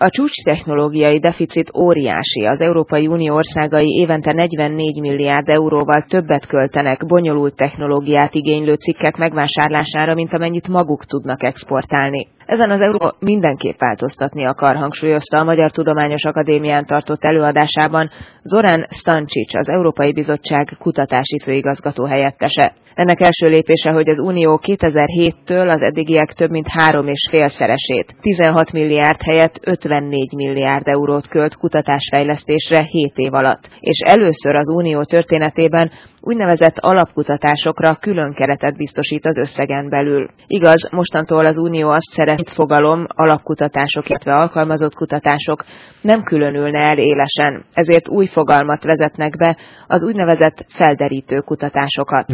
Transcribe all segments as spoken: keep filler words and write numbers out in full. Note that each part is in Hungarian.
A csúcstechnológiai deficit óriási, az Európai Unió országai évente negyvennégy milliárd euróval többet költenek bonyolult technológiát igénylő cikkek megvásárlására, mint amennyit maguk tudnak exportálni. Ezen az Európa mindenképp változtatni akar, hangsúlyozta a Magyar Tudományos Akadémián tartott előadásában Zoran Stančić, az Európai Bizottság kutatási főigazgató helyettese. Ennek első lépése, hogy az Unió kétezer-héttől az eddigiek több mint három és félszeresét, tizenhat milliárd helyett ötvennégy milliárd eurót költ kutatásfejlesztésre hét év alatt, és először az Unió történetében úgynevezett alapkutatásokra külön keretet biztosít az összegen belül. Igaz, mostantól az Unió azt szeret, fogalom, alapkutatások, illetve alkalmazott kutatások nem különülne el élesen, ezért új fogalmat vezetnek be, az úgynevezett felderítő kutatásokat.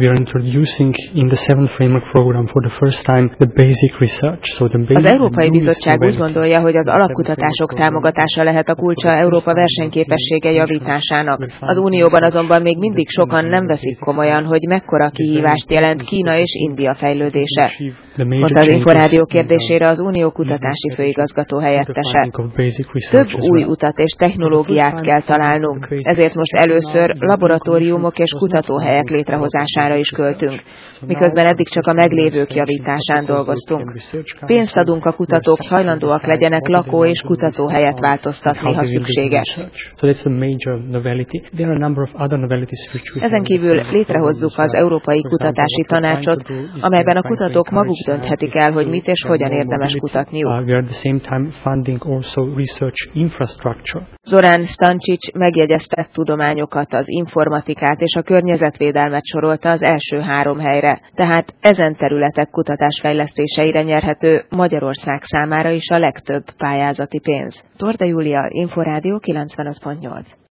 Az Európai Bizottság úgy gondolja, hogy az alapkutatások támogatása lehet a kulcsa Európa versenyképessége javításának. Az Unióban azonban még mindig sokan nem veszik komolyan, hogy mekkora kihívást jelent Kína és India fejlődése. Mondta az Inforádió kérdésére az Unió kutatási főigazgató helyettese. Több új utat és technológiát kell találnunk, ezért most először laboratóriumok és kutatóhelyek létrehozására is költünk, miközben eddig csak a meglévők javításán dolgoztunk. Pénzt adunk a kutatók, hogy hajlandóak legyenek lakó- és kutatóhelyet változtatni, ha szükséges. Ezen kívül létrehozzuk az Európai Kutatási Tanácsot, amelyben a kutatók maguk dönthetik el, hogy mit és hogyan érdemes kutatniuk. Zoran Stančić megjegyezte tudományokat, az informatikát és a környezetvédelmet sorolta az első három helyre, tehát ezen területek kutatásfejlesztéseire nyerhető Magyarország számára is a legtöbb pályázati pénz. Torda Júlia, Inforádió kilencvenöt pont nyolc.